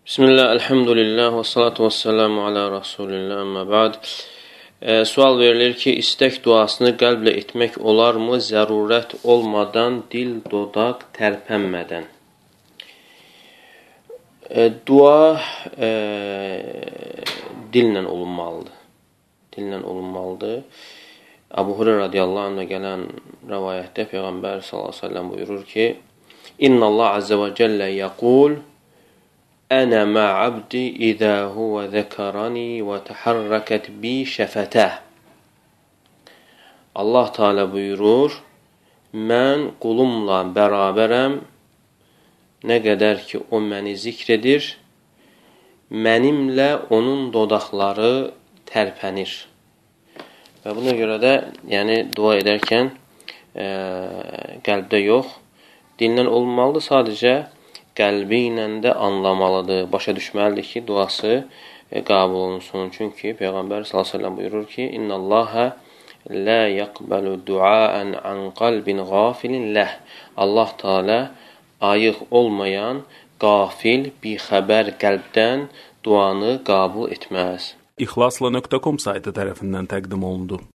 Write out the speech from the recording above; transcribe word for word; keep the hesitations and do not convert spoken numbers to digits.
Bismillah, elhamdülillah və salatu və selamu alə Rasulillah, əmmə ba'd. E, sual verilir ki, istək duasını qəlblə etmək olarmı, zərurət olmadan, dil, dodaq tərpənmədən? E, dua e, dillə olunmalıdır. Dillə olunmalıdır. Əbu Hureyra radiyallahu anh'a gələn rəvayətdə Peyğəmbər sallallahu əleyhi və səlləm buyurur ki, İnna Allah azze və cəllə yəqul Ənə ma'abdi izə huvə zəkarani və təhərrəkət bi şəfətəh. Allah Teala buyurur, mən qulumla bərabərəm, nə qədər ki o məni zikr edir, mənimlə onun dodaqları tərpənir. Və buna görə də, yəni dua edərkən e, qəlbdə yox, dillə olmalıdır, sadəcə qəlbi ilə də anlamalıdır, başa düşməlidir ki, duası e, qəbul olunsun. Çünki Peyğəmbər sallallahu əleyhi və səlləm buyurur ki, İnna Allaha la yaqbalu du'an an qalbin ghafilin ləh. Allah Teala ayıq olmayan, qafil, bixəbər qəlbdən duanı qəbul etməz. İxlasla nöqtə com saytı tərəfindən təqdim olundu.